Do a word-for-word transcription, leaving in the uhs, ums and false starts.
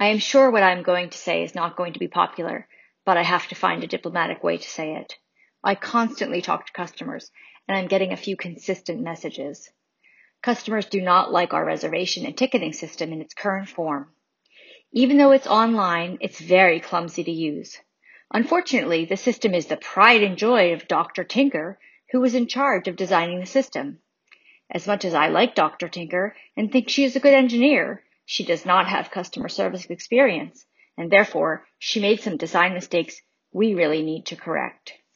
I am sure what I am going to say is not going to be popular, but I have to find a diplomatic way to say it. I constantly talk to customers, and I'm getting a few consistent messages. Customers do not like our reservation and ticketing system in its current form. Even though it's online, it's very clumsy to use. Unfortunately, the system is the pride and joy of Doctor Tinker, who was in charge of designing the system. As much as I like Doctor Tinker and think she is a good engineer, she does not have customer service experience, and therefore she made some design mistakes we really need to correct.